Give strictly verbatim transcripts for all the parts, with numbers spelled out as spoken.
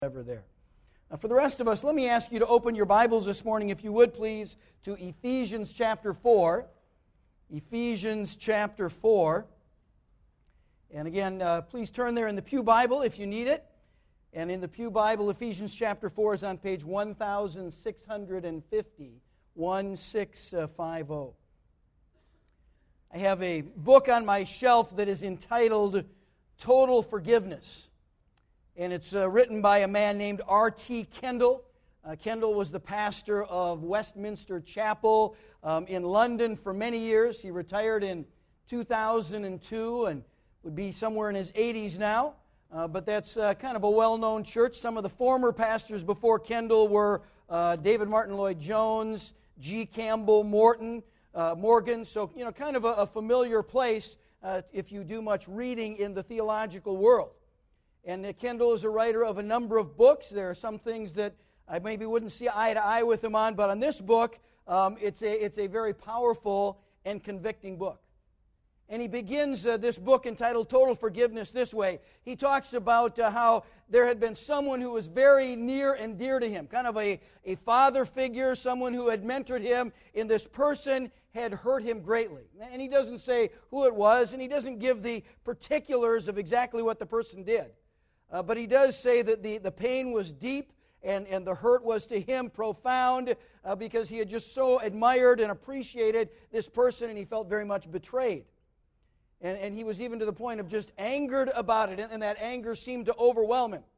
Ever there. Now, for the rest of us, let me ask you to open your Bibles this morning, if you would please, to Ephesians chapter four. Ephesians chapter four. And again, uh, please turn there in the Pew Bible if you need it. And in the Pew Bible, Ephesians chapter four is on page one thousand six hundred fifty, one six five zero. I have a book on my shelf that is entitled Total Forgiveness. And it's uh, written by a man named R T Kendall. Uh, Kendall was the pastor of Westminster Chapel um, in London for many years. He retired in two thousand two and would be somewhere in his eighties now. Uh, but that's uh, kind of a well-known church. Some of the former pastors before Kendall were uh, David Martin Lloyd-Jones, G. Campbell Morton, uh, Morgan. So, you know, kind of a, a familiar place uh, if you do much reading in the theological world. And Kendall is a writer of a number of books. There are some things that I maybe wouldn't see eye to eye with him on, but on this book, um, it's, a, it's a very powerful and convicting book. And he begins uh, this book entitled Total Forgiveness this way. He talks about uh, how there had been someone who was very near and dear to him, kind of a, a father figure, someone who had mentored him, and this person had hurt him greatly. And he doesn't say who it was, and he doesn't give the particulars of exactly what the person did. Uh, but he does say that the, the pain was deep and, and the hurt was to him profound uh, because he had just so admired and appreciated this person and he felt very much betrayed. And, and he was even to the point of just angered about it, and, and that anger seemed to overwhelm him.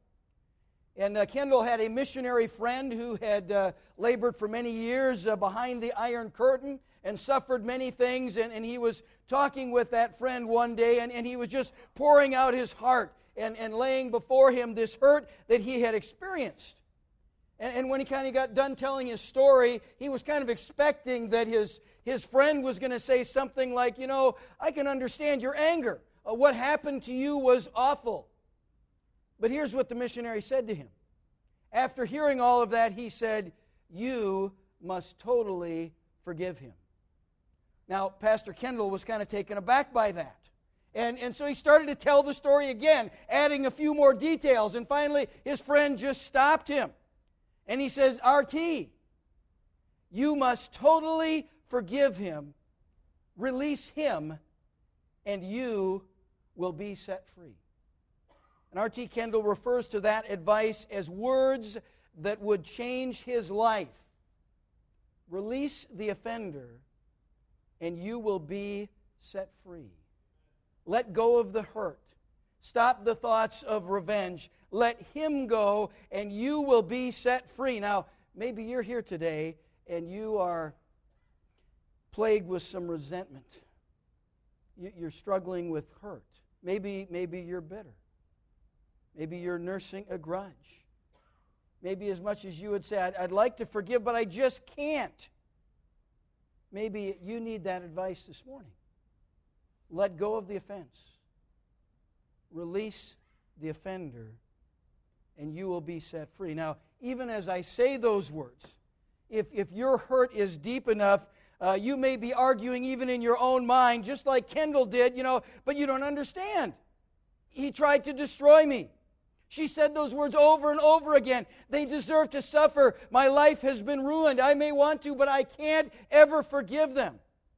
And uh, Kendall had a missionary friend who had uh, labored for many years uh, behind the Iron Curtain and suffered many things, and, and he was talking with that friend one day, and, and he was just pouring out his heart and, and laying before him this hurt that he had experienced. And, and when he kind of got done telling his story, he was kind of expecting that his, his friend was going to say something like, you know, I can understand your anger. Uh, what happened to you was awful. But here's what the missionary said to him. After hearing all of that, he said, you must totally forgive him. Now, Pastor Kendall was kind of taken aback by that. And, and so he started to tell the story again, adding a few more details. And finally, his friend just stopped him. And he says, R T, you must totally forgive him, release him, and you will be set free. And R T Kendall refers to that advice as words that would change his life. Release the offender, and you will be set free. Let go of the hurt. Stop the thoughts of revenge. Let him go, and you will be set free. Now, maybe you're here today, and you are plagued with some resentment. You're struggling with hurt. Maybe, maybe you're bitter. Maybe you're nursing a grudge. Maybe as much as you would say, I'd, I'd like to forgive, but I just can't. Maybe you need that advice this morning. Let go of the offense. Release the offender, and you will be set free. Now, even as I say those words, if, if your hurt is deep enough, uh, you may be arguing even in your own mind, just like Kendall did, you know, but you don't understand. He tried to destroy me. She said those words over and over again. They deserve to suffer. My life has been ruined. I may want to, but I can't ever forgive them.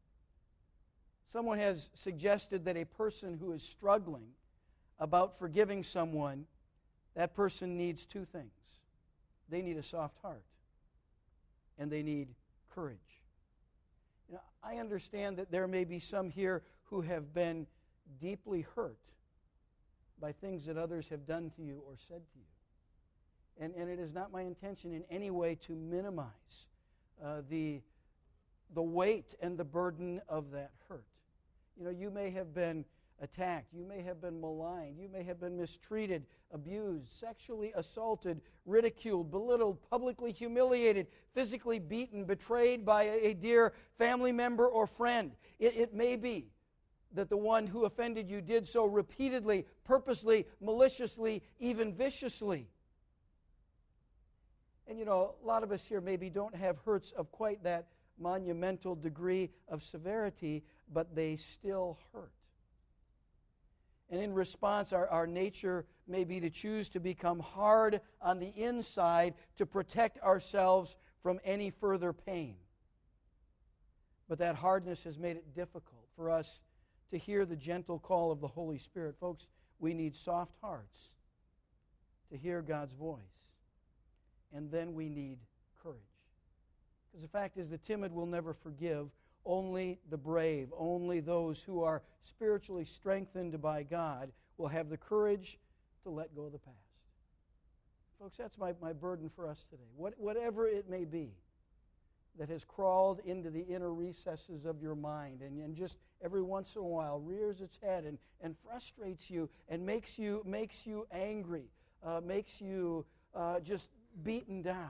Someone has suggested that a person who is struggling about forgiving someone, that person needs two things. They need a soft heart, and they need courage. You know, I understand that there may be some here who have been deeply hurt by things that others have done to you or said to you. And, and it is not my intention in any way to minimize uh, the, the weight and the burden of that hurt. You know, you may have been attacked. You may have been maligned. You may have been mistreated, abused, sexually assaulted, ridiculed, belittled, publicly humiliated, physically beaten, betrayed by a, a dear family member or friend. It, it may be that the one who offended you did so repeatedly, purposely, maliciously, even viciously. And you know, a lot of us here maybe don't have hurts of quite that monumental degree of severity, but they still hurt. And in response, our, our nature may be to choose to become hard on the inside to protect ourselves from any further pain. But that hardness has made it difficult for us to hear the gentle call of the Holy Spirit. Folks, we need soft hearts to hear God's voice. And then we need courage. Because the fact is, the timid will never forgive. Only the brave, only those who are spiritually strengthened by God will have the courage to let go of the past. Folks, that's my, my burden for us today. What, whatever it may be that has crawled into the inner recesses of your mind and, and just every once in a while rears its head and, and frustrates you and makes you, makes you angry, uh, makes you uh, just beaten down.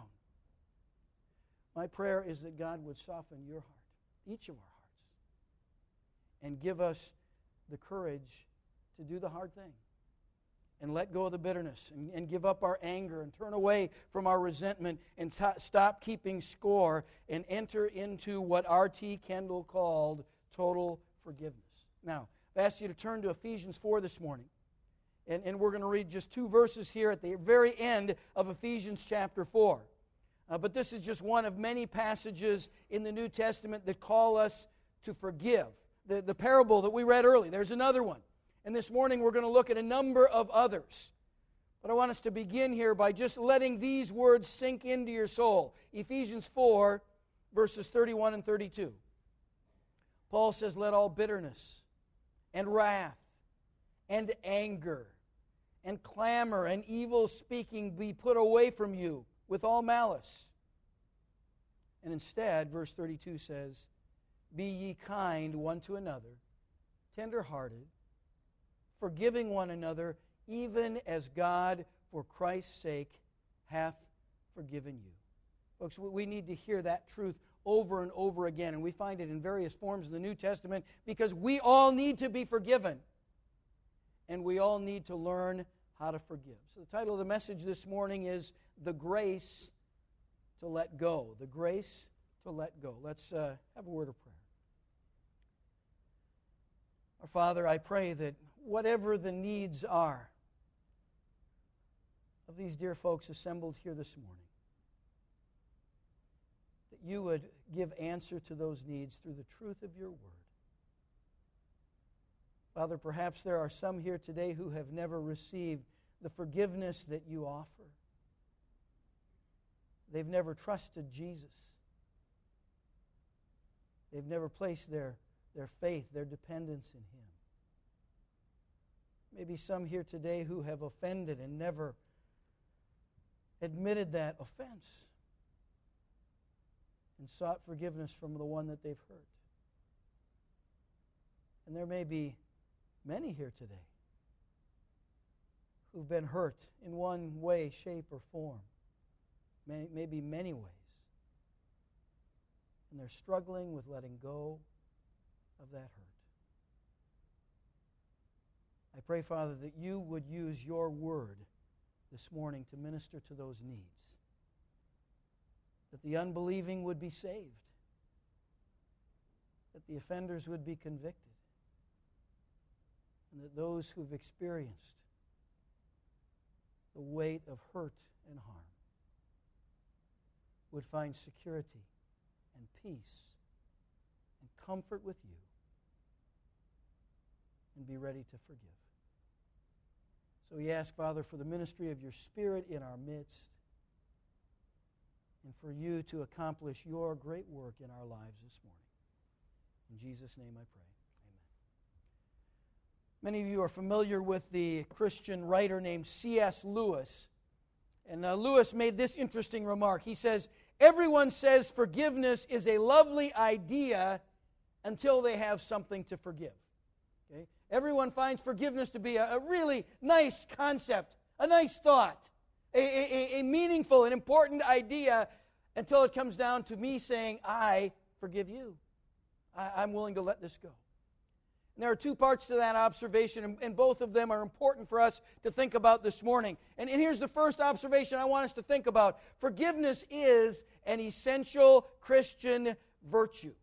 My prayer is that God would soften your heart, each of our hearts, and give us the courage to do the hard thing and let go of the bitterness and, and give up our anger and turn away from our resentment and t- stop keeping score and enter into what R T Kendall called total forgiveness. Now, I've asked you to turn to Ephesians four this morning. And, and we're going to read just two verses here at the very end of Ephesians chapter four. Uh, but this is just one of many passages in the New Testament that call us to forgive. The, the parable that we read early, there's another one. And this morning we're going to look at a number of others. But I want us to begin here by just letting these words sink into your soul. Ephesians four, verses thirty-one and thirty-two. Paul says, "Let all bitterness and wrath and anger and clamor and evil speaking be put away from you with all malice." And instead, verse thirty-two says, "Be ye kind one to another, tender-hearted, forgiving one another, even as God, for Christ's sake, hath forgiven you." Folks, we need to hear that truth over and over again, and we find it in various forms in the New Testament because we all need to be forgiven, and we all need to learn how to forgive. So the title of the message this morning is "The Grace to Let Go." The grace to let go. Let's uh, have a word of prayer. Our Father, I pray that whatever the needs are of these dear folks assembled here this morning, that you would give answer to those needs through the truth of your word. Father, perhaps there are some here today who have never received the forgiveness that you offer. They've never trusted Jesus. They've never placed their, their faith, their dependence in Him. Maybe some here today who have offended and never admitted that offense and sought forgiveness from the one that they've hurt. And there may be many here today who've been hurt in one way, shape, or form, many, maybe many ways. And they're struggling with letting go of that hurt. I pray, Father, that you would use your word this morning to minister to those needs. That the unbelieving would be saved. That the offenders would be convicted. And that those who've experienced the weight of hurt and harm would find security and peace and comfort with you and be ready to forgive. So we ask, Father, for the ministry of your Spirit in our midst and for you to accomplish your great work in our lives this morning. In Jesus' name I pray. Many of you are familiar with the Christian writer named C S Lewis. And uh, Lewis made this interesting remark. He says, "Everyone says forgiveness is a lovely idea until they have something to forgive." Okay? Everyone finds forgiveness to be a, a really nice concept, a nice thought, a, a, a meaningful and important idea until it comes down to me saying, "I forgive you. I, I'm willing to let this go." And there are two parts to that observation, and, and both of them are important for us to think about this morning. And, and here's the first observation I want us to think about. Forgiveness is an essential Christian virtue.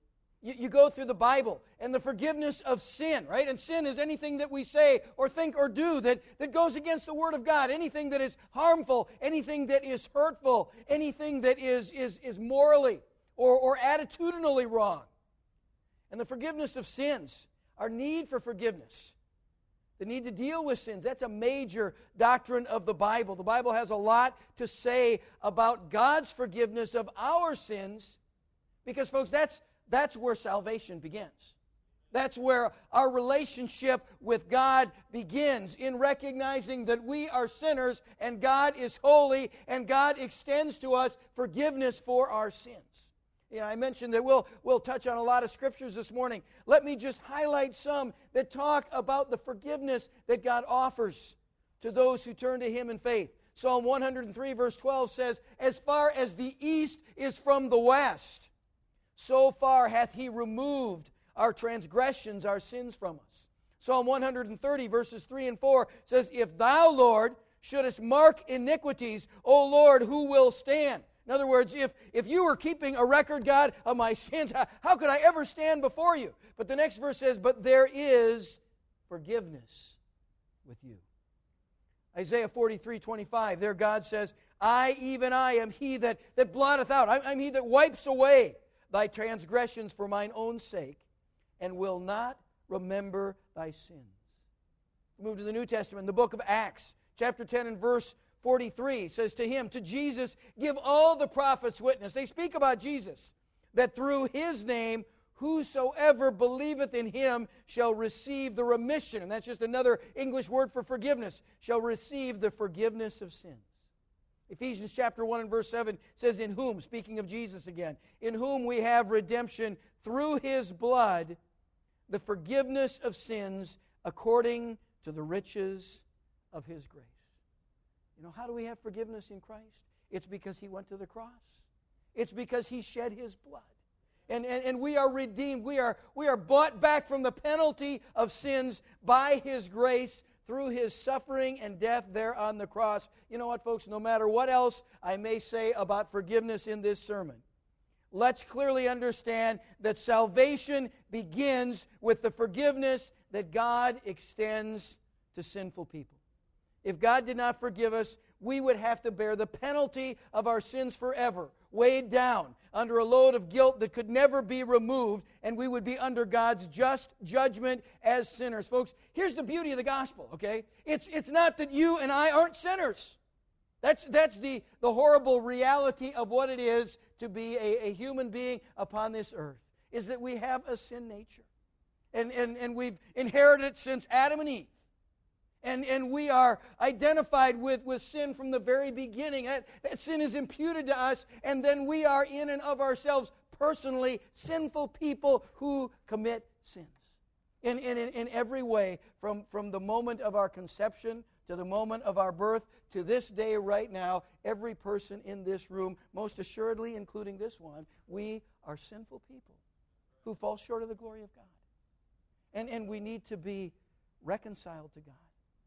You, you go through the Bible and the forgiveness of sin, right? And sin is anything that we say or think or do that, that goes against the Word of God, anything that is harmful, anything that is hurtful, anything that is, is, is morally or, or attitudinally wrong. And the forgiveness of sins, our need for forgiveness, the need to deal with sins, that's a major doctrine of the Bible. The Bible has a lot to say about God's forgiveness of our sins because, folks, that's, that's where salvation begins. That's where our relationship with God begins, in recognizing that we are sinners and God is holy and God extends to us forgiveness for our sins. You know, I mentioned that we'll, we'll touch on a lot of scriptures this morning. Let me just highlight some that talk about the forgiveness that God offers to those who turn to Him in faith. Psalm one hundred three verse twelve says, "As far as the east is from the west, so far hath He removed our transgressions, our sins from us." Psalm one hundred thirty verses three and four says, "If thou, Lord, shouldest mark iniquities, O Lord, who will stand?" In other words, if, if you were keeping a record, God, of my sins, how, how could I ever stand before you? But the next verse says, "But there is forgiveness with you." Isaiah forty-three twenty-five, there God says, "I, even I, am He that, that blotteth out. I, I'm He that wipes away thy transgressions for mine own sake, and will not remember thy sins." Move to the New Testament, the book of Acts, chapter ten and verse forty-three says, "To Him, to Jesus, give all the prophets witness." They speak about Jesus, "that through His name whosoever believeth in Him shall receive the remission." And that's just another English word for forgiveness. "Shall receive the forgiveness of sins." Ephesians chapter one and verse seven says, "In whom," speaking of Jesus again, "in whom we have redemption through His blood, the forgiveness of sins according to the riches of His grace." You know, how do we have forgiveness in Christ? It's because He went to the cross. It's because He shed His blood. And, and, and we are redeemed. We are, we are bought back from the penalty of sins by His grace through His suffering and death there on the cross. You know what, folks? No matter what else I may say about forgiveness in this sermon, let's clearly understand that salvation begins with the forgiveness that God extends to sinful people. If God did not forgive us, we would have to bear the penalty of our sins forever, weighed down under a load of guilt that could never be removed, and we would be under God's just judgment as sinners. Folks, here's the beauty of the gospel, okay? It's, it's not that you and I aren't sinners. That's, that's the, the horrible reality of what it is to be a, a human being upon this earth, is that we have a sin nature. And, and, and we've inherited it since Adam and Eve. And, and we are identified with, with sin from the very beginning. That, that sin is imputed to us, and then we are in and of ourselves personally sinful people who commit sins. In, in, in every way, from, from the moment of our conception to the moment of our birth to this day right now, every person in this room, most assuredly including this one, we are sinful people who fall short of the glory of God. And, and we need to be reconciled to God.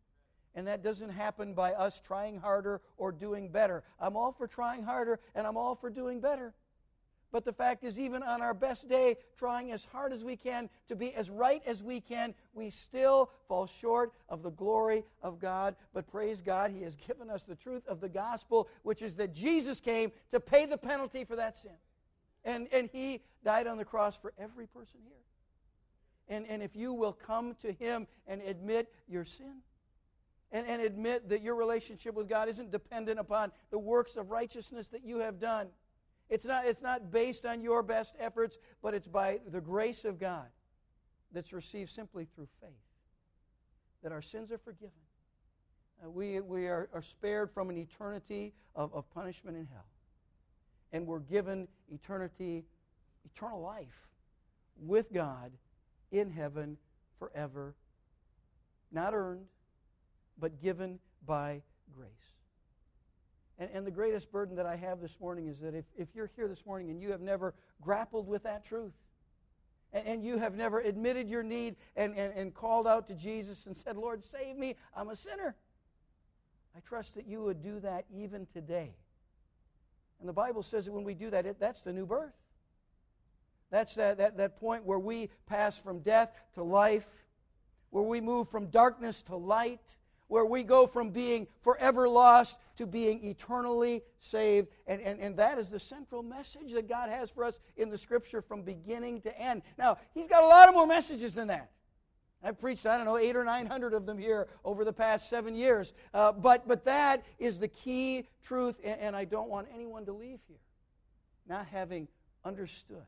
And that doesn't happen by us trying harder or doing better. I'm all for trying harder, and I'm all for doing better. But the fact is, even on our best day, trying as hard as we can to be as right as we can, we still fall short of the glory of God. But praise God, He has given us the truth of the gospel, which is that Jesus came to pay the penalty for that sin. And, and He died on the cross for every person here. And, and if you will come to Him and admit your sin, And, and admit that your relationship with God isn't dependent upon the works of righteousness that you have done. It's not, it's not based on your best efforts, but it's by the grace of God that's received simply through faith, that our sins are forgiven. Uh, we we are, are spared from an eternity of, of punishment in hell. And we're given eternity, eternal life with God in heaven forever, not earned, but given by grace. And, and the greatest burden that I have this morning is that if, if you're here this morning and you have never grappled with that truth, and, and you have never admitted your need and, and, and called out to Jesus and said, "Lord, save me, I'm a sinner," I trust that you would do that even today. And the Bible says that when we do that, it, that's the new birth. That's that, that, that point where we pass from death to life, where we move from darkness to light, where we go from being forever lost to being eternally saved. And, and, and that is the central message that God has for us in the Scripture from beginning to end. Now, He's got a lot of more messages than that. I've preached, I don't know, eight or nine hundred of them here over the past seven years. Uh, but, but that is the key truth, and, and I don't want anyone to leave here not having understood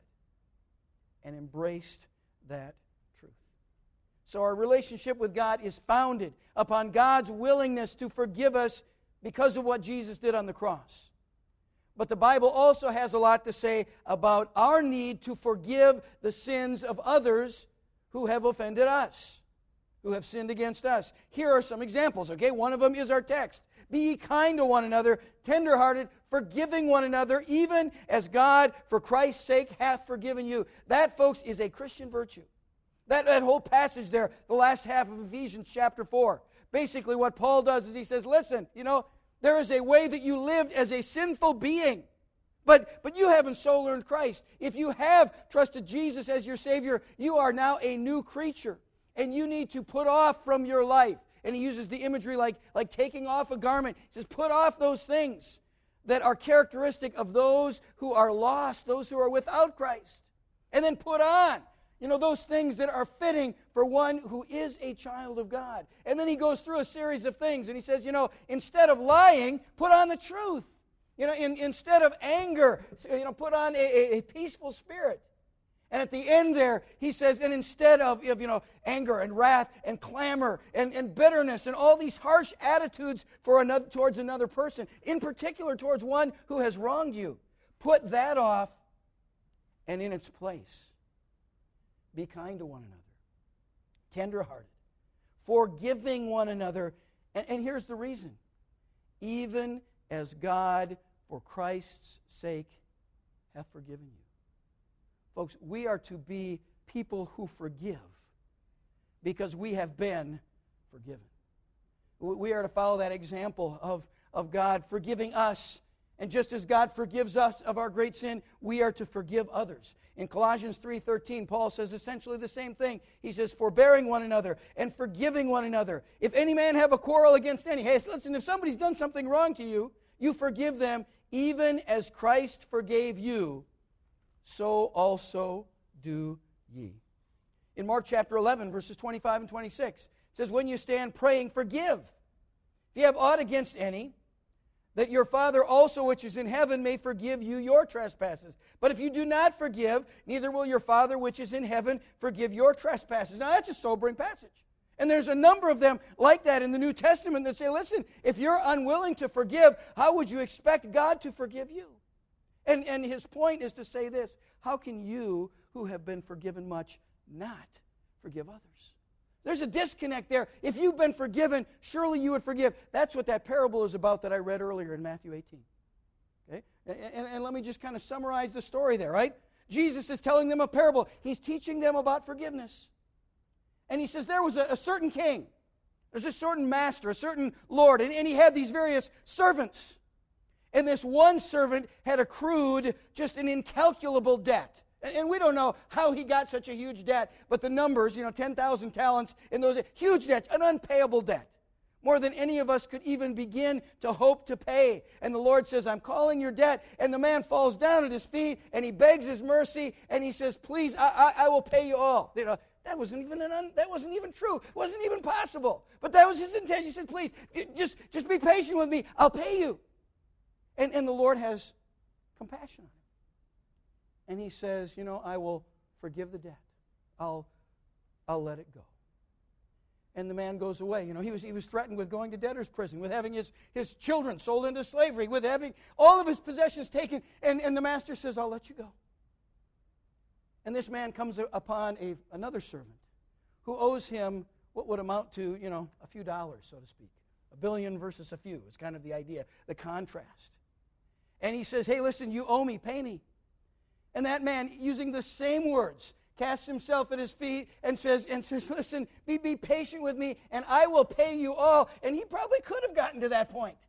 and embraced that truth. So our relationship with God is founded upon God's willingness to forgive us because of what Jesus did on the cross. But the Bible also has a lot to say about our need to forgive the sins of others who have offended us, who have sinned against us. Here are some examples, okay? One of them is our text. Be ye kind to one another, tenderhearted, forgiving one another, even as God, for Christ's sake, hath forgiven you. That, folks, is a Christian virtue. That, that whole passage there, the last half of Ephesians chapter four. Basically what Paul does is he says, listen, you know, there is a way that you lived as a sinful being. But, but you haven't so learned Christ. If you have trusted Jesus as your Savior, you are now a new creature. And you need to put off from your life. And he uses the imagery like, like taking off a garment. He says, put off those things that are characteristic of those who are lost, those who are without Christ. And then put on, you know, those things that are fitting for one who is a child of God. And then he goes through a series of things. And he says, you know, instead of lying, put on the truth. You know, in, instead of anger, you know, put on a, a peaceful spirit. And at the end there, he says, and instead of, of you know, anger and wrath and clamor and, and bitterness and all these harsh attitudes for another, towards another person, in particular towards one who has wronged you, put that off, and in its place, be kind to one another, tenderhearted, forgiving one another. And, and here's the reason. Even as God, for Christ's sake, hath forgiven you. Folks, we are to be people who forgive because we have been forgiven. We are to follow that example of, of God forgiving us. And just as God forgives us of our great sin, we are to forgive others. In Colossians three thirteen, Paul says essentially the same thing. He says, forbearing one another and forgiving one another. If any man have a quarrel against any, hey, listen, if somebody's done something wrong to you, you forgive them, even as Christ forgave you, so also do ye. In Mark chapter eleven, verses twenty-five and twenty-six, it says, when you stand praying, forgive. If you have aught against any, that your Father also which is in heaven may forgive you your trespasses. But if you do not forgive, neither will your Father which is in heaven forgive your trespasses. Now that's a sobering passage. And there's a number of them like that in the New Testament that say, listen, if you're unwilling to forgive, how would you expect God to forgive you? And, and his point is to say this, how can you, who have been forgiven much, not forgive others? There's a disconnect there. If you've been forgiven, surely you would forgive. That's what that parable is about that I read earlier in Matthew eighteen. Okay? And, and, and let me just kind of summarize the story there, right? Jesus is telling them a parable. He's teaching them about forgiveness. And he says there was a, a certain king. There's a certain master, a certain lord, and, and he had these various servants. And this one servant had accrued just an incalculable debt. And, and we don't know how he got such a huge debt, but the numbers, you know, ten thousand talents in those, huge debt, an unpayable debt. More than any of us could even begin to hope to pay. And the Lord says, I'm calling your debt. And the man falls down at his feet, and he begs his mercy, and he says, please, I, I, I will pay you all. You know, that wasn't even an un, that wasn't even true. It wasn't even possible. But that was his intention. He said, please, just, just be patient with me. I'll pay you. And, and the Lord has compassion on him. And he says, you know, I will forgive the debt. I'll, I'll let it go. And the man goes away. You know, he was, he was threatened with going to debtor's prison, with having his, his children sold into slavery, with having all of his possessions taken. And, and the master says, I'll let you go. And this man comes upon a, another servant who owes him what would amount to, you know, a few dollars, so to speak. A billion versus a few is kind of the idea, the contrast. And he says, hey, listen, you owe me, pay me. And that man, using the same words, casts himself at his feet and says, and says, listen, be, be patient with me, and I will pay you all. And he probably could have gotten to that point.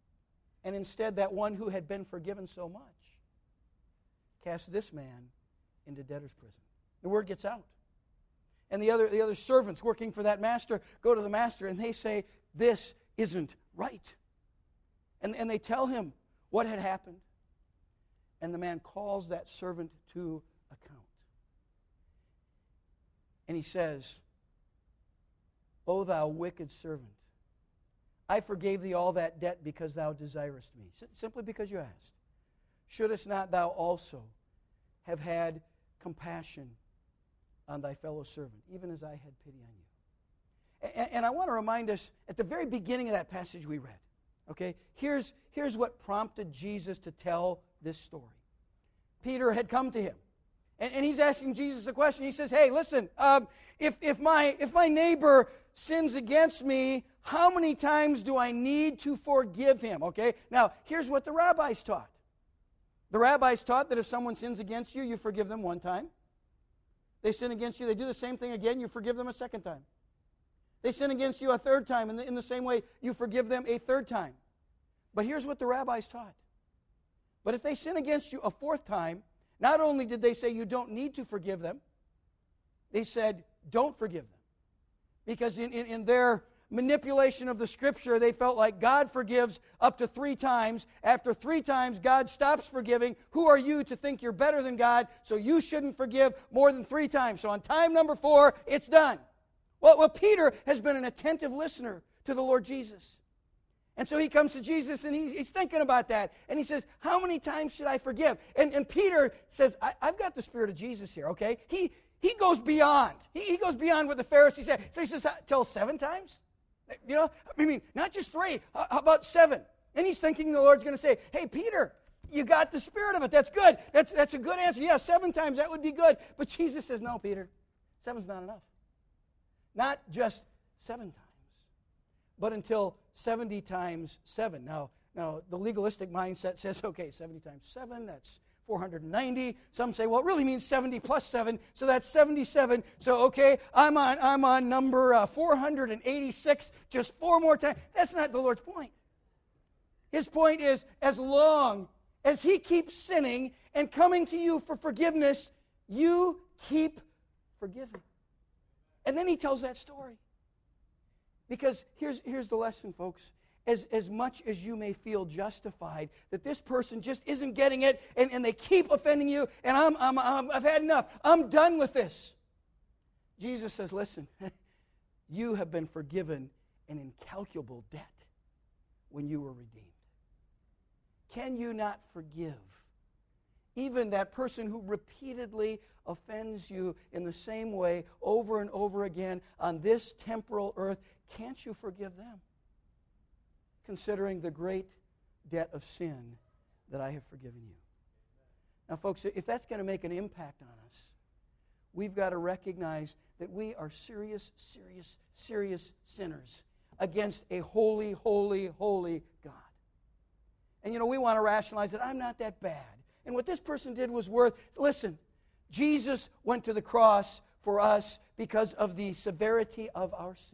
And instead, that one who had been forgiven so much cast this man into debtor's prison. The word gets out. And the other, the other servants working for that master go to the master and they say, this isn't right. And, and they tell him what had happened. And the man calls that servant to account. And he says, O thou wicked servant, I forgave thee all that debt because thou desirest me, simply because you asked. Shouldest not thou also have had compassion on thy fellow servant, even as I had pity on you? And, and I want to remind us, at the very beginning of that passage we read, okay, here's, here's what prompted Jesus to tell this story. Peter had come to him, and, and he's asking Jesus a question. He says, hey, listen, um, if, if, my, if my neighbor sins against me, how many times do I need to forgive him? Okay, now here's what the rabbis taught. The rabbis taught that if someone sins against you, you forgive them one time. They sin against you, they do the same thing again, you forgive them a second time. They sin against you a third time, and in the same way, you forgive them a third time. But here's what the rabbis taught. But if they sin against you a fourth time, not only did they say you don't need to forgive them, they said don't forgive them. Because in, in, in their manipulation of the Scripture, they felt like God forgives up to three times. After three times, God stops forgiving. Who are you to think you're better than God? So you shouldn't forgive more than three times. So on time number four, it's done. Well, well, Peter has been an attentive listener to the Lord Jesus. And so he comes to Jesus and he's, he's thinking about that. And he says, how many times should I forgive? And, and Peter says, I, I've got the Spirit of Jesus here, okay? He, he goes beyond. He, he goes beyond what the Pharisees said. So he says, tell seven times? You know, I mean, not just three. How about seven? And he's thinking the Lord's going to say, hey, Peter, you got the spirit of it. That's good. That's, that's a good answer. Yeah, seven times, that would be good. But Jesus says, no, Peter, seven's not enough. Not just seven times, but until seventy times seven. Now, now the legalistic mindset says, okay, seventy times seven, that's four hundred ninety. Some say, well, it really means seventy plus seven, so that's seventy-seven. So, okay, I'm on, I'm on number uh, four hundred eighty-six, just four more times. That's not the Lord's point. His point is, as long as he keeps sinning and coming to you for forgiveness, you keep forgiving. And then he tells that story. Because here's, here's the lesson, folks. As, as much as you may feel justified that this person just isn't getting it and, and they keep offending you and I'm, I'm, I'm, I've had enough. I'm done with this. Jesus says, listen, you have been forgiven an incalculable debt when you were redeemed. Can you not forgive even that person who repeatedly offends you in the same way over and over again on this temporal earth? Can't you forgive them? Considering the great debt of sin that I have forgiven you. Now, folks, if that's going to make an impact on us, we've got to recognize that we are serious, serious, serious sinners against a holy, holy, holy God. And, you know, we want to rationalize that I'm not that bad. And what this person did was worth, listen, Jesus went to the cross for us because of the severity of our sin.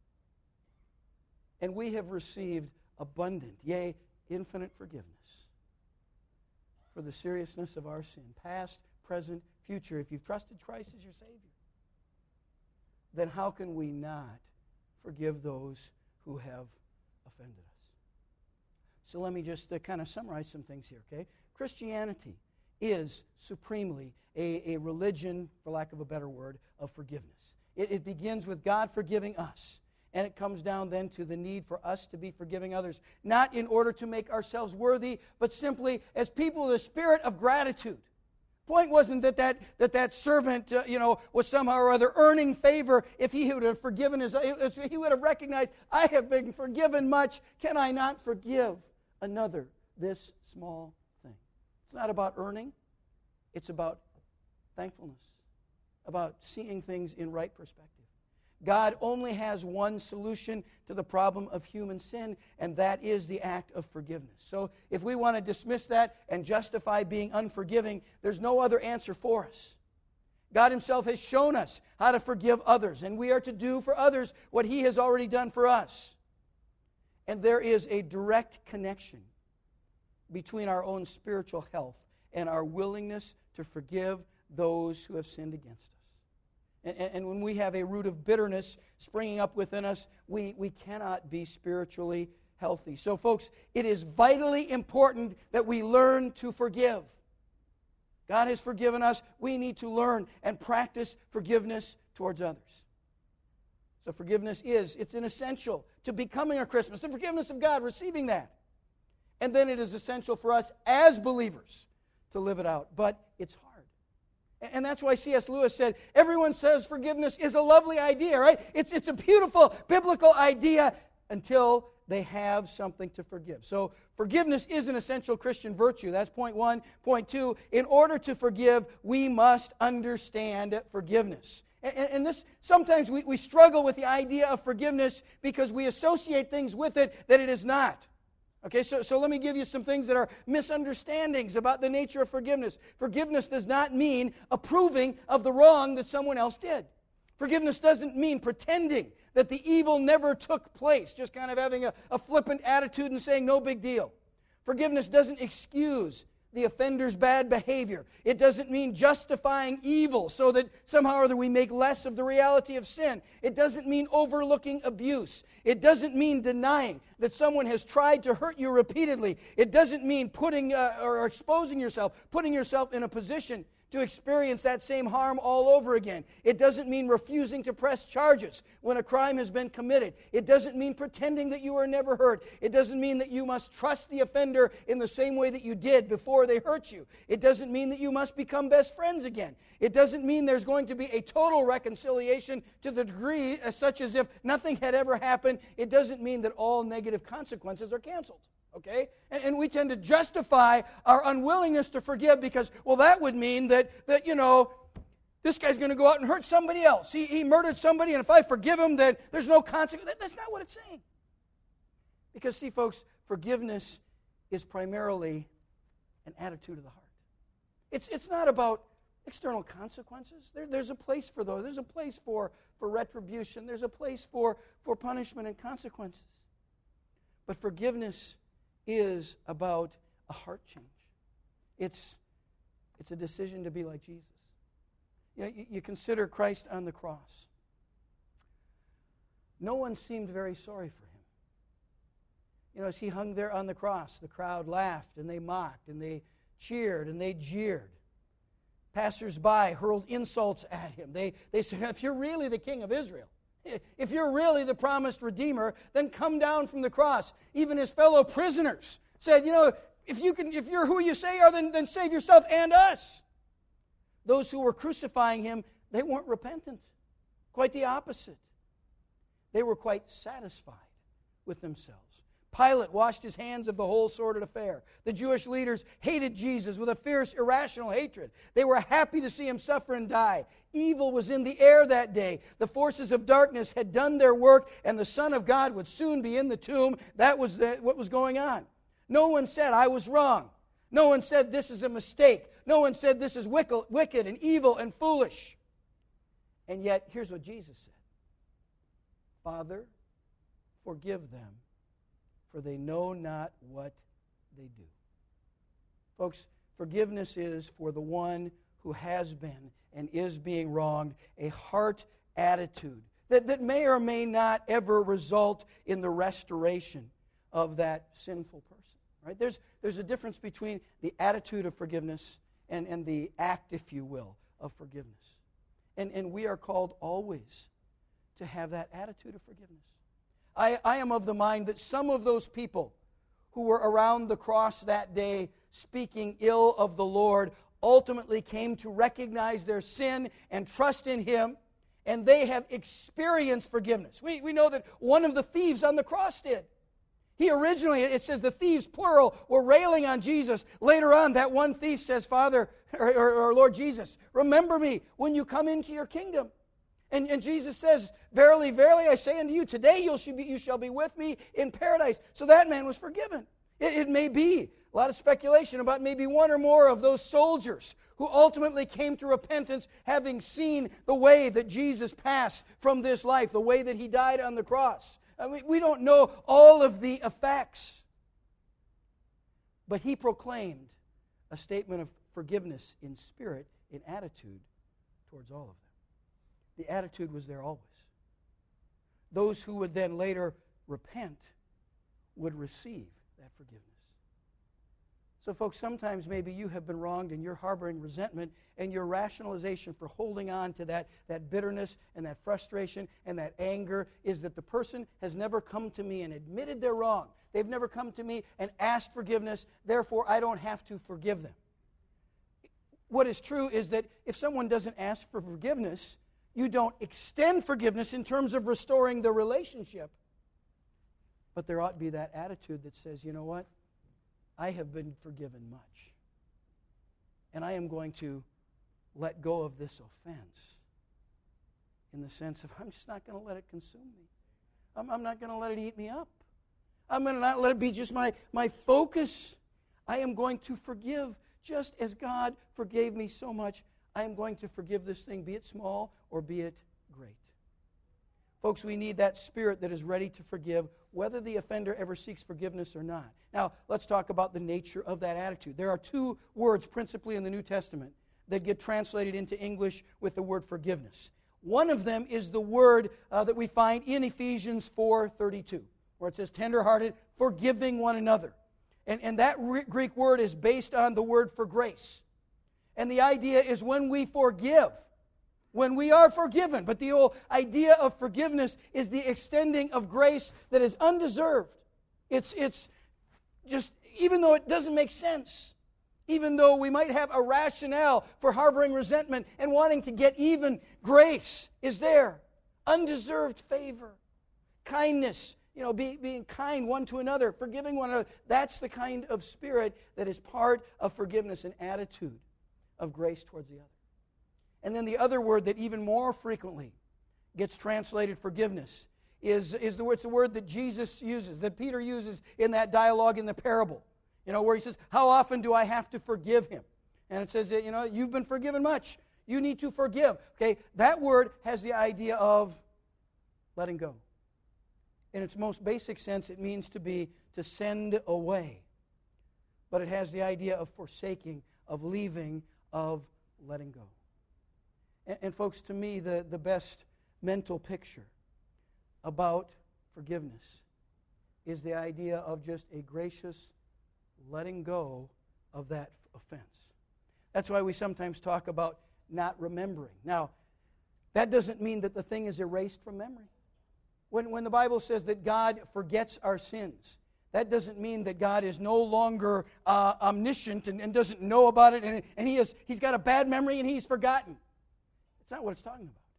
And we have received abundant, yea, infinite forgiveness for the seriousness of our sin, past, present, future. If you've trusted Christ as your Savior, then how can we not forgive those who have offended us? So let me just uh, kind of summarize some things here, okay? Christianity is supremely a, a religion, for lack of a better word, of forgiveness. It, it begins with God forgiving us. And it comes down then to the need for us to be forgiving others, not in order to make ourselves worthy, but simply as people with a spirit of gratitude. Point wasn't that that, that, that servant uh, you know, was somehow or other earning favor. If he would have forgiven his, he would have recognized, I have been forgiven much. Can I not forgive another this small thing? It's not about earning. It's about thankfulness, about seeing things in right perspective. God only has one solution to the problem of human sin, and that is the act of forgiveness. So if we want to dismiss that and justify being unforgiving, there's no other answer for us. God himself has shown us how to forgive others, and we are to do for others what he has already done for us. And there is a direct connection between our own spiritual health and our willingness to forgive those who have sinned against us. And, and, and when we have a root of bitterness springing up within us, we, we cannot be spiritually healthy. So, folks, it is vitally important that we learn to forgive. God has forgiven us. We need to learn and practice forgiveness towards others. So forgiveness is, it's an essential to becoming a Christian. The forgiveness of God, receiving that. And then it is essential for us as believers to live it out. But it's hard. And that's why C S Lewis said, everyone says forgiveness is a lovely idea, right? It's, it's a beautiful biblical idea until they have something to forgive. So forgiveness is an essential Christian virtue. That's point one. Point two, in order to forgive, we must understand forgiveness. And, and this, sometimes we, we struggle with the idea of forgiveness because we associate things with it that it is not. Okay, so, so let me give you some things that are misunderstandings about the nature of forgiveness. Forgiveness does not mean approving of the wrong that someone else did. Forgiveness doesn't mean pretending that the evil never took place, just kind of having a, a flippant attitude and saying no big deal. Forgiveness doesn't excuse the offender's bad behavior. It doesn't mean justifying evil so that somehow or other we make less of the reality of sin. It doesn't mean overlooking abuse. It doesn't mean denying that someone has tried to hurt you repeatedly. It doesn't mean putting uh, or exposing yourself, putting yourself in a position to experience that same harm all over again. It doesn't mean refusing to press charges when a crime has been committed. It doesn't mean pretending that you were never hurt. It doesn't mean that you must trust the offender in the same way that you did before they hurt you. It doesn't mean that you must become best friends again. It doesn't mean there's going to be a total reconciliation to the degree as such as if nothing had ever happened. It doesn't mean that all negative consequences are canceled. Okay? And, and we tend to justify our unwillingness to forgive because, well, that would mean that, that you know, this guy's going to go out and hurt somebody else. He, he murdered somebody, and if I forgive him, then there's no consequence. That, that's not what it's saying. Because, see, folks, forgiveness is primarily an attitude of the heart. It's, it's not about external consequences. There, there's a place for those. There's a place for, for retribution. There's a place for, for punishment and consequences. But forgiveness is about a heart change. It's, it's a decision to be like Jesus. You know, you, you consider Christ on the cross. No one seemed very sorry for him. You know, as he hung there on the cross, the crowd laughed and they mocked and they cheered and they jeered. Passers-by hurled insults at him. They, they said, if you're really the king of Israel, if you're really the promised Redeemer, then come down from the cross. Even his fellow prisoners said, you know, if you can, if you're who you say you are, then, then save yourself and us. Those who were crucifying him, they weren't repentant. Quite the opposite. They were quite satisfied with themselves. Pilate washed his hands of the whole sordid affair. The Jewish leaders hated Jesus with a fierce, irrational hatred. They were happy to see him suffer and die. Evil was in the air that day. The forces of darkness had done their work, and the Son of God would soon be in the tomb. That was the, what was going on. No one said, I was wrong. No one said, this is a mistake. No one said, this is wicked and evil and foolish. And yet, here's what Jesus said. Father, forgive them, for they know not what they do. Folks, forgiveness is for the one who has been and is being wronged, a heart attitude that, that may or may not ever result in the restoration of that sinful person. Right? There's, there's a difference between the attitude of forgiveness and, and the act, if you will, of forgiveness. And, and we are called always to have that attitude of forgiveness. I, I am of the mind that some of those people who were around the cross that day speaking ill of the Lord ultimately came to recognize their sin and trust in Him, and they have experienced forgiveness. We, we know that one of the thieves on the cross did. He originally, it says the thieves, plural, were railing on Jesus. Later on, that one thief says, Father, or, or, or Lord Jesus, remember me when you come into your kingdom. And, and Jesus says, verily, verily, I say unto you, today you shall be, you shall be with me in paradise. So that man was forgiven. It, it may be, a lot of speculation about maybe one or more of those soldiers who ultimately came to repentance, having seen the way that Jesus passed from this life, the way that He died on the cross. I mean, we don't know all of the effects. But He proclaimed a statement of forgiveness in spirit, in attitude towards all of them. The attitude was there always. Those who would then later repent would receive that forgiveness. So, folks, sometimes maybe you have been wronged and you're harboring resentment, and your rationalization for holding on to that, that bitterness and that frustration and that anger is that the person has never come to me and admitted they're wrong. They've never come to me and asked forgiveness, therefore I don't have to forgive them. What is true is that if someone doesn't ask for forgiveness, you don't extend forgiveness in terms of restoring the relationship. But there ought to be that attitude that says, you know what? I have been forgiven much. And I am going to let go of this offense in the sense of I'm just not going to let it consume me. I'm, I'm not going to let it eat me up. I'm going to not let it be just my, my focus. I am going to forgive just as God forgave me so much. I am going to forgive this thing, be it small or be it great. Folks, we need that spirit that is ready to forgive, whether the offender ever seeks forgiveness or not. Now, let's talk about the nature of that attitude. There are two words principally in the New Testament that get translated into English with the word forgiveness. One of them is the word uh, that we find in Ephesians four thirty-two, where it says, tenderhearted, forgiving one another. And, and that re- Greek word is based on the word for grace. And the idea is when we forgive, when we are forgiven. But the whole idea of forgiveness is the extending of grace that is undeserved. It's, it's just, even though it doesn't make sense, even though we might have a rationale for harboring resentment and wanting to get even, grace is there. Undeserved favor, kindness, you know, be, being kind one to another, forgiving one another. That's the kind of spirit that is part of forgiveness, an attitude of grace towards the other. And then the other word that even more frequently gets translated forgiveness is, is the, it's the word that Jesus uses, that Peter uses in that dialogue in the parable. You know, where he says, how often do I have to forgive him? And it says, you know, you've been forgiven much. You need to forgive. Okay, that word has the idea of letting go. In its most basic sense, it means to be, to send away. But it has the idea of forsaking, of leaving, of letting go. And, and folks, to me, the, the best mental picture about forgiveness is the idea of just a gracious letting go of that offense. That's why we sometimes talk about not remembering. Now, that doesn't mean that the thing is erased from memory. When, when the Bible says that God forgets our sins, that doesn't mean that God is no longer uh, omniscient and, and doesn't know about it, and, and he has, he's got a bad memory and he's forgotten. It's not what it's talking about.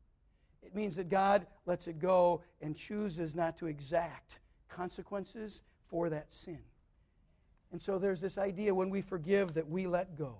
It means that God lets it go and chooses not to exact consequences for that sin. And so there's this idea when we forgive that we let go.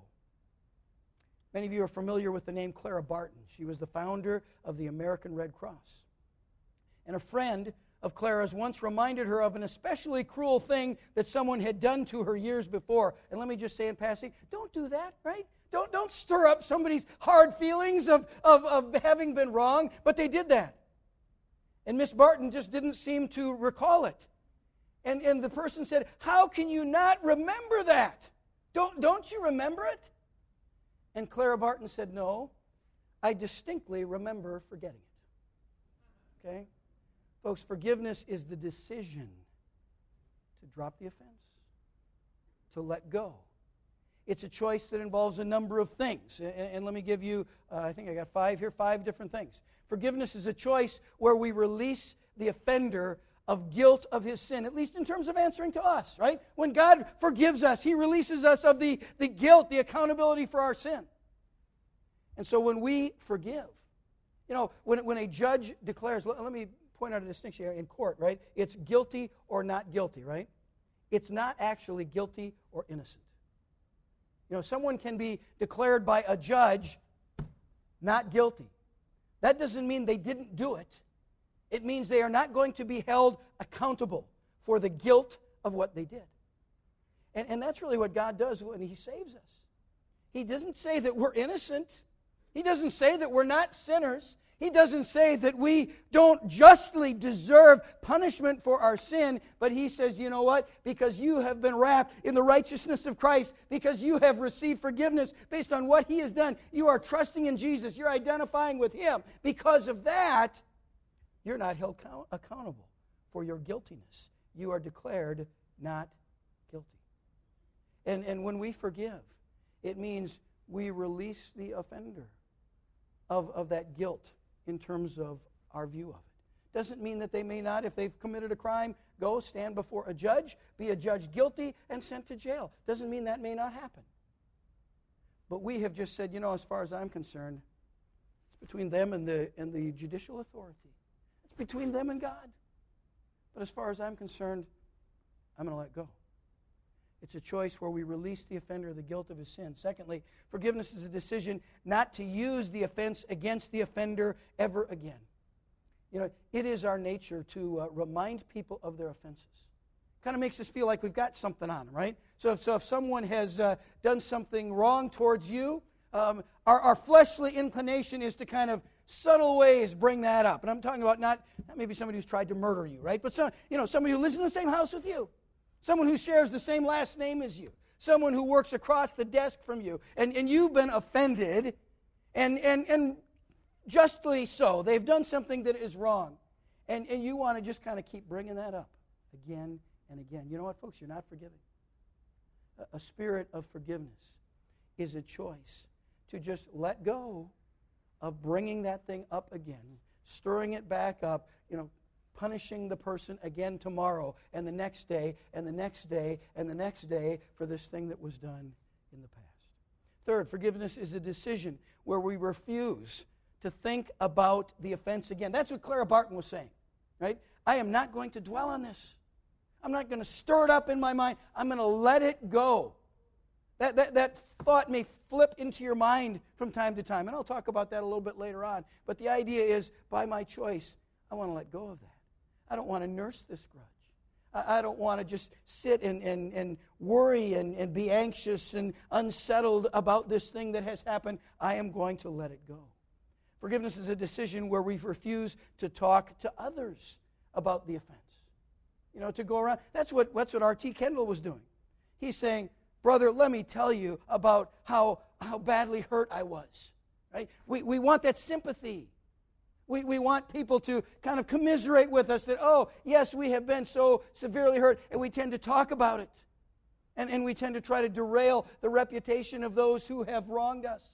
Many of you are familiar with the name Clara Barton. She was the founder of the American Red Cross. And a friend of Clara's once reminded her of an especially cruel thing that someone had done to her years before. And let me just say in passing, don't do that, right? Don't, don't stir up somebody's hard feelings of, of, of having been wrong, but they did that. And Miss Barton just didn't seem to recall it. And, and the person said, how can you not remember that? Don't, don't you remember it? And Clara Barton said, no, I distinctly remember forgetting it. Okay? Folks, forgiveness is the decision to drop the offense, to let go. It's a choice that involves a number of things. And, and let me give you, uh, I think I got five here, five different things. Forgiveness is a choice where we release the offender of guilt of his sin, at least in terms of answering to us, right? When God forgives us, he releases us of the, the guilt, the accountability for our sin. And so when we forgive, you know, when, when a judge declares, let, let me point out a distinction here in court, right? It's guilty or not guilty, right? It's not actually guilty or innocent. You know, someone can be declared by a judge not guilty. That doesn't mean they didn't do it. It means they are not going to be held accountable for the guilt of what they did. And, and that's really what God does when he saves us. He doesn't say that we're innocent. He doesn't say that we're not sinners. He doesn't say that we don't justly deserve punishment for our sin, but he says, you know what? Because you have been wrapped in the righteousness of Christ, because you have received forgiveness based on what he has done, you are trusting in Jesus, you're identifying with him. Because of that, you're not held count- accountable for your guiltiness. You are declared not guilty. And, and when we forgive, it means we release the offender of, of that guilt in terms of our view of it. Doesn't mean that they may not, if they've committed a crime, go stand before a judge, be a judge guilty, and sent to jail. Doesn't mean that may not happen. But we have just said, you know, as far as I'm concerned, it's between them and the, and the judicial authority. It's between them and God. But as far as I'm concerned, I'm going to let go. It's a choice where we release the offender of the guilt of his sin. Secondly, forgiveness is a decision not to use the offense against the offender ever again. You know, it is our nature to uh, remind people of their offenses. Kind of makes us feel like we've got something on them, right? So if, so if someone has uh, done something wrong towards you, um, our, our fleshly inclination is to kind of subtle ways bring that up. And I'm talking about not, not maybe somebody who's tried to murder you, right? But some, you know, somebody who lives in the same house with you. Someone who shares the same last name as you. Someone who works across the desk from you. And, and you've been offended, and, and, and justly so. They've done something that is wrong. And, and you want to just kind of keep bringing that up again and again. You know what, folks? You're not forgiving. A, a spirit of forgiveness is a choice to just let go of bringing that thing up again, stirring it back up, you know, punishing the person again tomorrow and the next day and the next day and the next day for this thing that was done in the past. Third, forgiveness is a decision where we refuse to think about the offense again. That's what Clara Barton was saying, right? I am not going to dwell on this. I'm not going to stir it up in my mind. I'm going to let it go. That, that, that thought may flip into your mind from time to time, and I'll talk about that a little bit later on. But the idea is, by my choice, I want to let go of that. I don't want to nurse this grudge. I, I don't want to just sit and, and, and worry and, and be anxious and unsettled about this thing that has happened. I am going to let it go. Forgiveness is a decision where we refuse to talk to others about the offense. You know, to go around. That's what, that's what R T Kendall was doing. He's saying, brother, let me tell you about how, how badly hurt I was. Right? We, we want that sympathy. We, we want people to kind of commiserate with us that, oh, yes, we have been so severely hurt, and we tend to talk about it. And, and we tend to try to derail the reputation of those who have wronged us.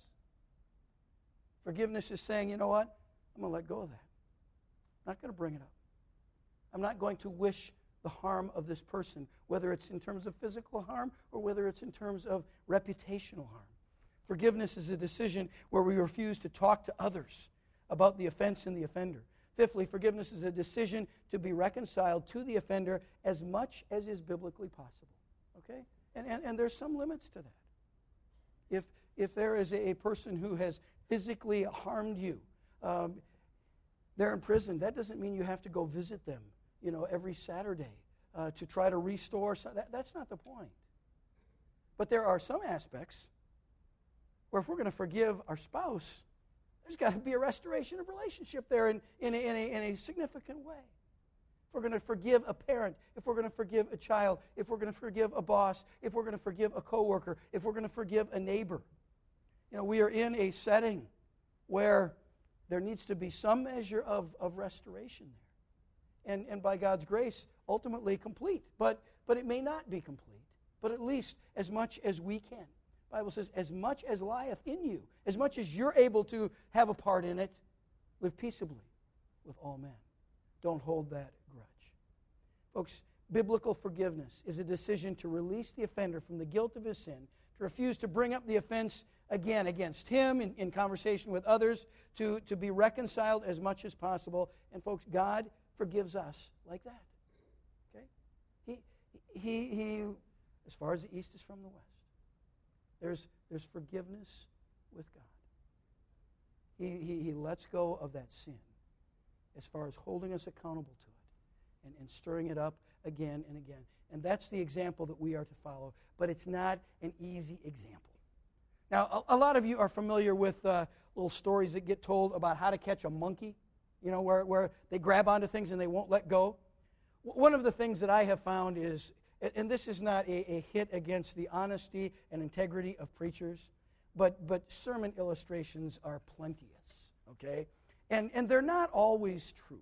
Forgiveness is saying, you know what? I'm going to let go of that. I'm not going to bring it up. I'm not going to wish the harm of this person, whether it's in terms of physical harm or whether it's in terms of reputational harm. Forgiveness is a decision where we refuse to talk to others about the offense and the offender. Fifthly, forgiveness is a decision to be reconciled to the offender as much as is biblically possible. Okay? And, and, and there's some limits to that. If, if there is a, a person who has physically harmed you, um, they're in prison, that doesn't mean you have to go visit them, you know, every Saturday uh, to try to restore. Some, that, that's not the point. But there are some aspects where if we're going to forgive our spouse, there's got to be a restoration of relationship there in, in, a, in, a, in a significant way. If we're going to forgive a parent, if we're going to forgive a child, if we're going to forgive a boss, if we're going to forgive a coworker, if we're going to forgive a neighbor. You know, we are in a setting where there needs to be some measure of, of restoration there. And, and by God's grace, ultimately complete. But, but it may not be complete, but at least as much as we can. The Bible says, as much as lieth in you, as much as you're able to have a part in it, live peaceably with all men. Don't hold that grudge. Folks, biblical forgiveness is a decision to release the offender from the guilt of his sin, to refuse to bring up the offense again against him in, in conversation with others, to, to be reconciled as much as possible. And folks, God forgives us like that. Okay? He, he, he, as far as the east is from the west, there's, there's forgiveness with God. He, he, he lets go of that sin as far as holding us accountable to it and, and stirring it up again and again. And that's the example that we are to follow. But it's not an easy example. Now, a, a lot of you are familiar with uh, little stories that get told about how to catch a monkey, you know, where, where they grab onto things and they won't let go. One of the things that I have found is, and this is not a, a hit against the honesty and integrity of preachers, but, but sermon illustrations are plenteous, okay? And, and they're not always true.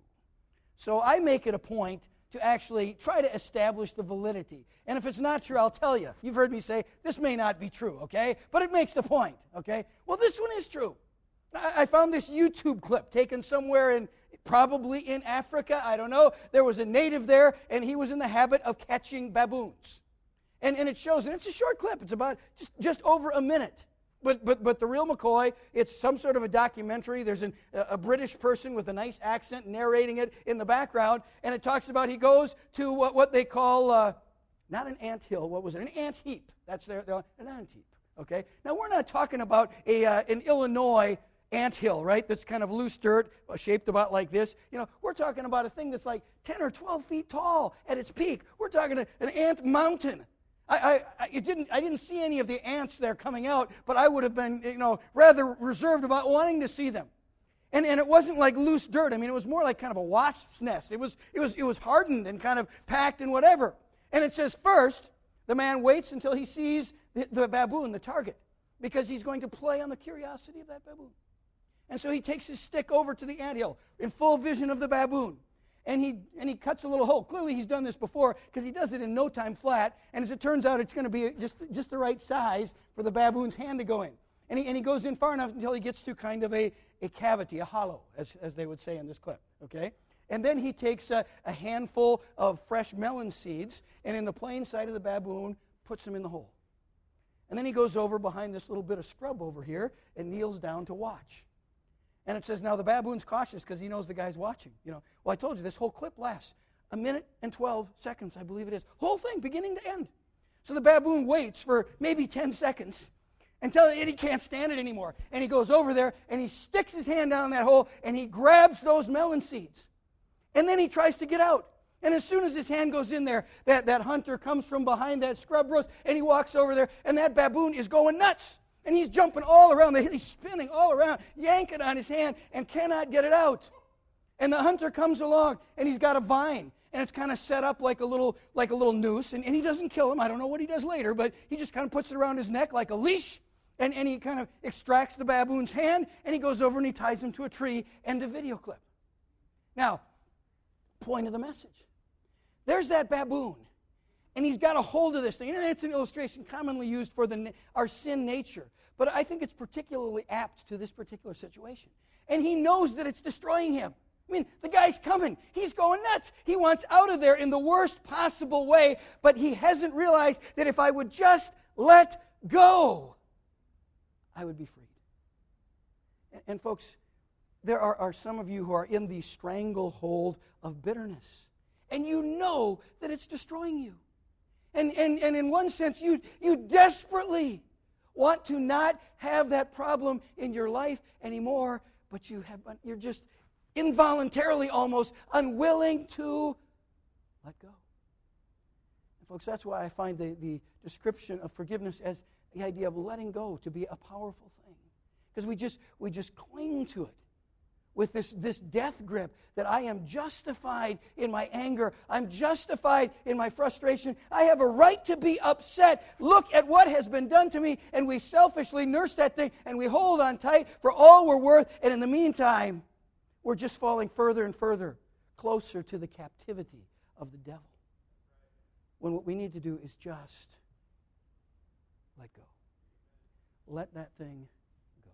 So I make it a point to actually try to establish the validity. And if it's not true, I'll tell you. You've heard me say, this may not be true, okay? But it makes the point, okay? Well, this one is true. I, I found this YouTube clip taken somewhere in, probably in Africa, I don't know. There was a native there, and he was in the habit of catching baboons. And, and it shows, and it's a short clip. It's about just, just over a minute. But, but, but the real McCoy, it's some sort of a documentary. There's an, a, a British person with a nice accent narrating it in the background, and it talks about he goes to what, what they call, uh, not an ant hill, what was it? An ant heap. That's their, their an ant heap, okay? Now, we're not talking about a uh, an Illinois ant hill, right, that's kind of loose dirt, shaped about like this. You know, we're talking about a thing that's like ten or twelve feet tall at its peak. We're talking a, an ant mountain. I, I, it didn't, I didn't see any of the ants there coming out, but I would have been, you know, rather reserved about wanting to see them. And, and it wasn't like loose dirt. I mean, it was more like kind of a wasp's nest. It was, it was, it was hardened and kind of packed and whatever. And it says, first, the man waits until he sees the, the baboon, the target, because he's going to play on the curiosity of that baboon. And so he takes his stick over to the anthill in full vision of the baboon. And he and he cuts a little hole. Clearly he's done this before because he does it in no time flat. And as it turns out, it's going to be just, just the right size for the baboon's hand to go in. And he, and he goes in far enough until he gets to kind of a, a cavity, a hollow, as, as they would say in this clip. Okay? And then he takes a, a handful of fresh melon seeds and in the plain sight of the baboon puts them in the hole. And then he goes over behind this little bit of scrub over here and kneels down to watch. And it says, now the baboon's cautious because he knows the guy's watching. You know, well, I told you, this whole clip lasts a minute and twelve seconds, I believe it is. Whole thing, beginning to end. So the baboon waits for maybe ten seconds until he can't stand it anymore. And he goes over there, and he sticks his hand down in that hole, and he grabs those melon seeds. And then he tries to get out. And as soon as his hand goes in there, that, that hunter comes from behind that scrub bush, and he walks over there, and that baboon is going nuts. And he's jumping all around. He's spinning all around, yanking on his hand, and cannot get it out. And the hunter comes along, and he's got a vine. And it's kind of set up like a little like a little noose. And, and he doesn't kill him. I don't know what he does later, but he just kind of puts it around his neck like a leash. And, and he kind of extracts the baboon's hand, and he goes over and he ties him to a tree. End of video clip. Now, point of the message. There's that baboon. And he's got a hold of this thing. And it's an illustration commonly used for the, our sin nature. But I think it's particularly apt to this particular situation. And he knows that it's destroying him. I mean, the guy's coming. He's going nuts. He wants out of there in the worst possible way, but he hasn't realized that if I would just let go, I would be freed. And, and folks, there are, are some of you who are in the stranglehold of bitterness. And you know that it's destroying you. And, and, and in one sense, you, you desperately want to not have that problem in your life anymore, but you have, you're just involuntarily almost unwilling to let go. And folks, that's why I find the, the description of forgiveness as the idea of letting go to be a powerful thing. Because we just, we just cling to it with this, this death grip that I am justified in my anger. I'm justified in my frustration. I have a right to be upset. Look at what has been done to me. And we selfishly nurse that thing and we hold on tight for all we're worth. And in the meantime, we're just falling further and further closer to the captivity of the devil. When what we need to do is just let go. Let that thing go.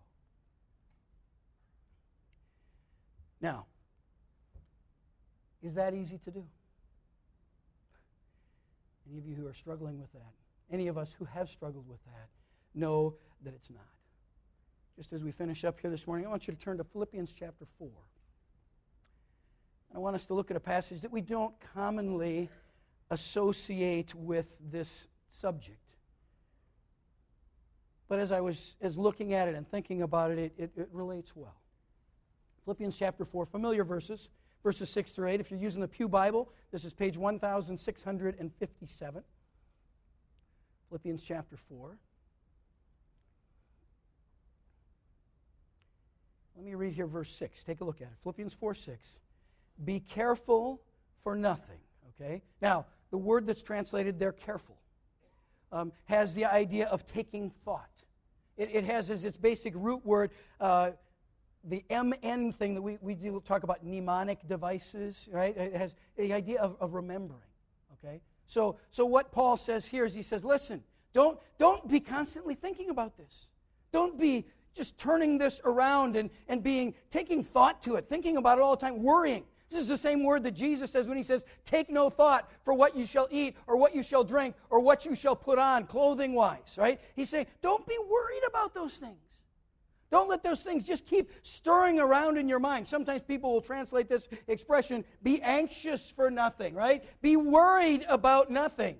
Now, is that easy to do? Any of you who are struggling with that, any of us who have struggled with that, know that it's not. Just as we finish up here this morning, I want you to turn to Philippians chapter four. I want us to look at a passage that we don't commonly associate with this subject. But as I was as looking at it and thinking about it, it, it, it relates well. Philippians chapter four, familiar verses, verses six through eight. If you're using the Pew Bible, this is page one thousand six hundred fifty-seven. Philippians chapter four. Let me read here verse six. Take a look at it. Philippians four six. Be careful for nothing. Okay? Now, the word that's translated there, careful, um, has the idea of taking thought. It, it has as its basic root word uh, the M N thing that we, we do talk about mnemonic devices, right? It has the idea of, of remembering. Okay? So, so what Paul says here is he says, listen, don't, don't be constantly thinking about this. Don't be just turning this around and, and being taking thought to it, thinking about it all the time, worrying. This is the same word that Jesus says when he says, take no thought for what you shall eat or what you shall drink or what you shall put on clothing-wise, right? He's saying, don't be worried about those things. Don't let those things just keep stirring around in your mind. Sometimes people will translate this expression, be anxious for nothing, right? Be worried about nothing.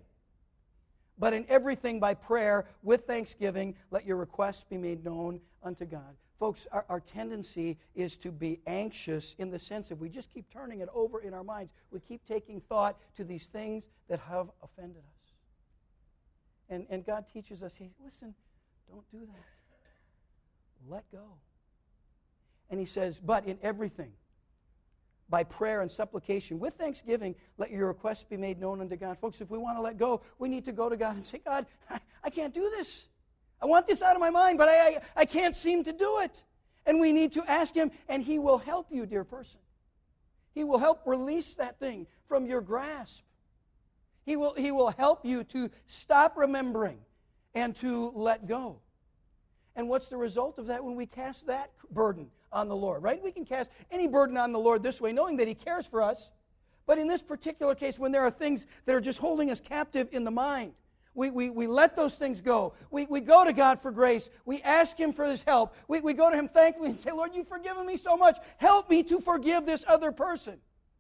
But in everything by prayer, with thanksgiving, let your requests be made known unto God. Folks, our, our tendency is to be anxious in the sense of we just keep turning it over in our minds. We keep taking thought to these things that have offended us. And, and God teaches us, hey, listen, don't do that. Let go. And he says, but in everything, by prayer and supplication, with thanksgiving, let your requests be made known unto God. Folks, if we want to let go, we need to go to God and say, God, I, I can't do this. I want this out of my mind, but I, I, I can't seem to do it. And we need to ask Him, and He will help you, dear person. He will help release that thing from your grasp. He will, he will help you to stop remembering and to let go. And what's the result of that when we cast that burden on the Lord, right? We can cast any burden on the Lord this way, knowing that He cares for us. But in this particular case, when there are things that are just holding us captive in the mind, we, we, we let those things go. We, we go to God for grace. We ask Him for His help. We, we go to Him thankfully and say, Lord, you've forgiven me so much. Help me to forgive this other person.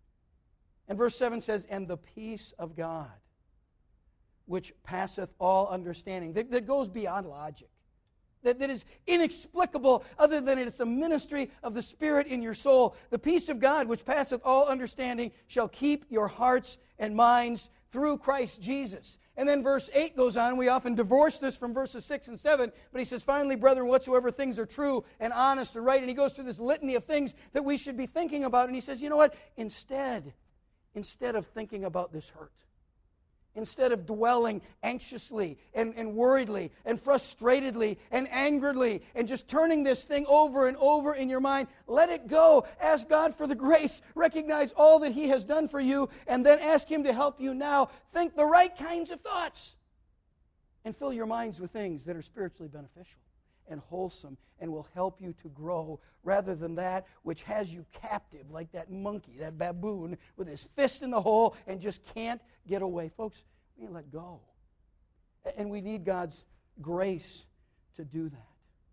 And verse seven says, and the peace of God, which passeth all understanding, that, that goes beyond logic. That, that is inexplicable other than it is the ministry of the Spirit in your soul. The peace of God, which passeth all understanding, shall keep your hearts and minds through Christ Jesus. And then verse eight goes on. We often divorce this from verses six and seven. But he says, finally, brethren, whatsoever things are true and honest and right. And he goes through this litany of things that we should be thinking about. And he says, you know what? Instead, instead of thinking about this hurt, instead of dwelling anxiously and, and worriedly and frustratedly and angeredly and just turning this thing over and over in your mind, let it go. Ask God for the grace. Recognize all that He has done for you, and then ask Him to help you now think the right kinds of thoughts and fill your minds with things that are spiritually beneficial and wholesome and will help you to grow, rather than that which has you captive like that monkey, that baboon, with his fist in the hole and just can't get away. Folks, we need to let go. And we need God's grace to do that.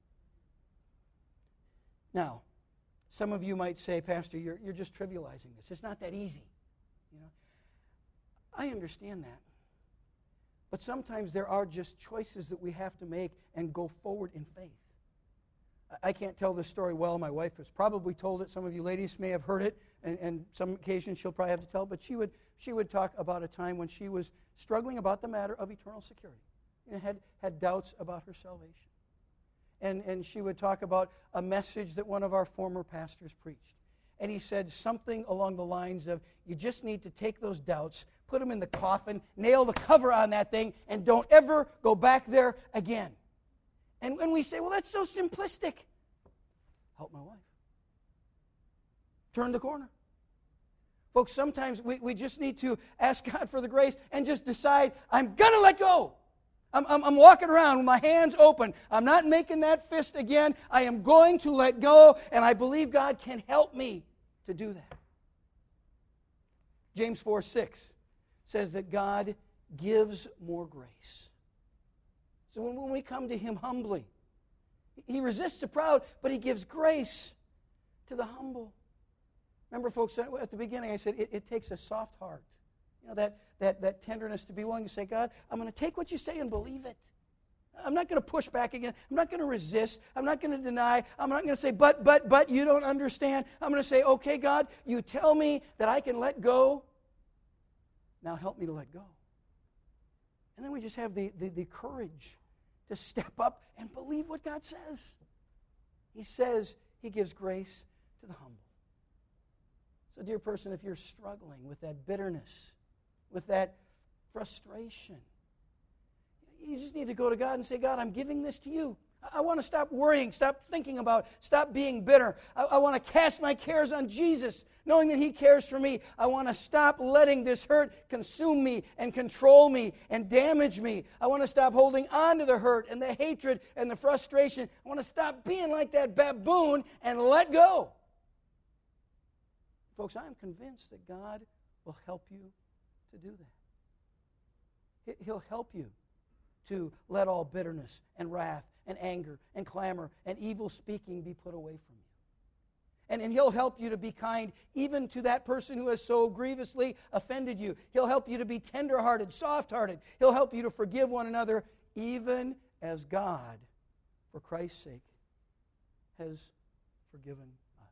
Now, some of you might say, Pastor, you're, you're just trivializing this. It's not that easy. You know, I understand that. But sometimes there are just choices that we have to make and go forward in faith. I can't tell this story well. My wife has probably told it. Some of you ladies may have heard it, and, and some occasions she'll probably have to tell. But she would she would talk about a time when she was struggling about the matter of eternal security, and had, had doubts about her salvation. And, and she would talk about a message that one of our former pastors preached. And he said something along the lines of, you just need to take those doubts, put them in the coffin, nail the cover on that thing, and don't ever go back there again. And when we say, well, that's so simplistic, help my wife. Turn the corner. Folks, sometimes we, we just need to ask God for the grace and just decide, I'm going to let go. I'm, I'm, I'm walking around with my hands open. I'm not making that fist again. I am going to let go, and I believe God can help me to do that. James four six says that God gives more grace. So when, when we come to Him humbly, He resists the proud, but He gives grace to the humble. Remember, folks, at the beginning I said it, it takes a soft heart. You know, that, that, that tenderness to be willing to say, God, I'm going to take what you say and believe it. I'm not going to push back again. I'm not going to resist. I'm not going to deny. I'm not going to say, but, but, but, you don't understand. I'm going to say, okay, God, you tell me that I can let go. Now help me to let go. And then we just have the, the, the courage to step up and believe what God says. He says He gives grace to the humble. So, dear person, if you're struggling with that bitterness, with that frustration, you just need to go to God and say, God, I'm giving this to you. I want to stop worrying, stop thinking about, stop being bitter. I, I want to cast my cares on Jesus, knowing that He cares for me. I want to stop letting this hurt consume me and control me and damage me. I want to stop holding on to the hurt and the hatred and the frustration. I want to stop being like that baboon and let go. Folks, I'm convinced that God will help you to do that. He'll help you to let all bitterness and wrath and anger and clamor and evil speaking be put away from you. And, and He'll help you to be kind even to that person who has so grievously offended you. He'll help you to be tender-hearted, soft-hearted. He'll help you to forgive one another even as God, for Christ's sake, has forgiven us.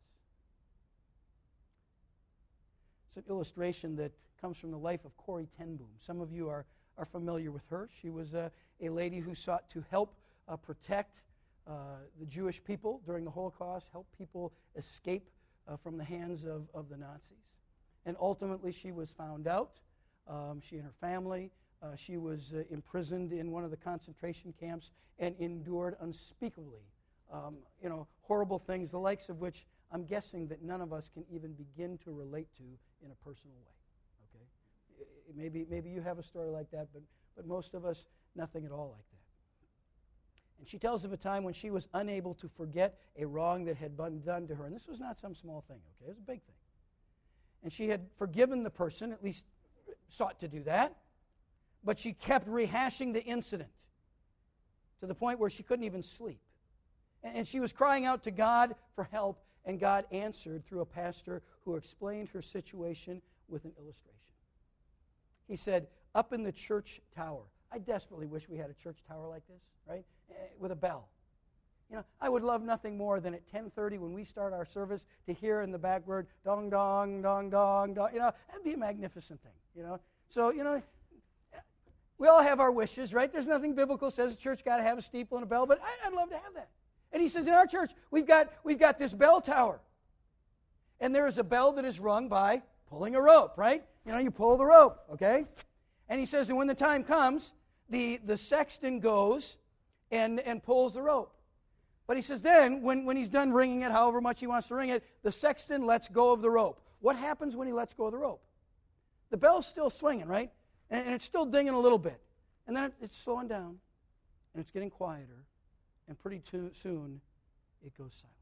It's an illustration that comes from the life of Corrie ten Boom. Some of you are, are familiar with her. She was a, a lady who sought to help uh, protect uh, the Jewish people during the Holocaust, help people escape uh, from the hands of, of the Nazis. And ultimately she was found out. Um, she and her family. Uh, she was uh, imprisoned in one of the concentration camps and endured unspeakably, um, you know, horrible things, the likes of which I'm guessing that none of us can even begin to relate to in a personal way. Okay, maybe maybe you have a story like that, but but most of us, nothing at all like that. And she tells of a time when she was unable to forget a wrong that had been done to her, and this was not some small thing. Okay, it was a big thing. And she had forgiven the person, at least sought to do that, but she kept rehashing the incident to the point where she couldn't even sleep. And, and she was crying out to God for help, and God answered through a pastor who explained her situation with an illustration. He said, up in the church tower, I desperately wish we had a church tower like this, right, with a bell. You know, I would love nothing more than at ten thirty when we start our service to hear in the back word, dong, dong, dong, dong, dong. You know, that'd be a magnificent thing, you know. So, you know, we all have our wishes, right? There's nothing biblical says the church got to have a steeple and a bell, but I, I'd love to have that. And he says, in our church, we've got, we've got this bell tower. And there is a bell that is rung by pulling a rope, right? You know, you pull the rope, okay? And he says, and when the time comes, the, the sexton goes and, and pulls the rope. But he says then, when, when he's done ringing it, however much he wants to ring it, the sexton lets go of the rope. What happens when he lets go of the rope? The bell's still swinging, right? And, and it's still dinging a little bit. And then it, it's slowing down, and it's getting quieter, and pretty too soon it goes silent.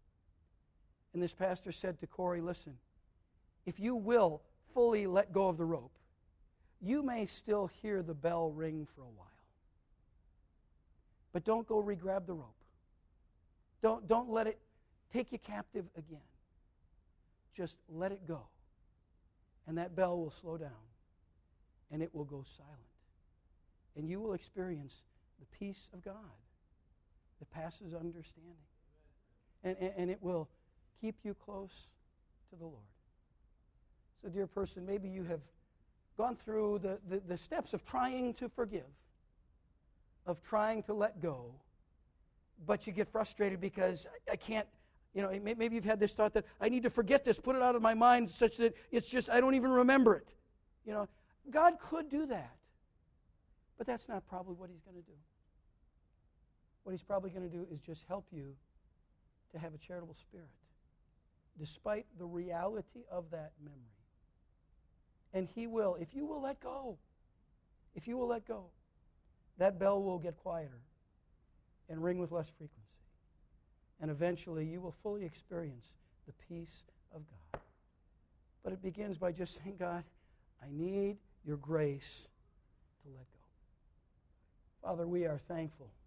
And this pastor said to Corrie, listen, if you will fully let go of the rope, you may still hear the bell ring for a while. But don't go re-grab the rope. Don't, don't let it take you captive again. Just let it go. And that bell will slow down, and it will go silent. And you will experience the peace of God that passes understanding. And, and, and it will keep you close to the Lord. So, dear person, maybe you have gone through the, the, the steps of trying to forgive, of trying to let go, but you get frustrated because I, I can't, you know, maybe you've had this thought that I need to forget this, put it out of my mind such that it's just, I don't even remember it. You know, God could do that, but that's not probably what He's going to do. What He's probably going to do is just help you to have a charitable spirit, despite the reality of that memory. And He will, if you will let go, if you will let go, that bell will get quieter and ring with less frequency. And eventually you will fully experience the peace of God. But it begins by just saying, God, I need your grace to let go. Father, we are thankful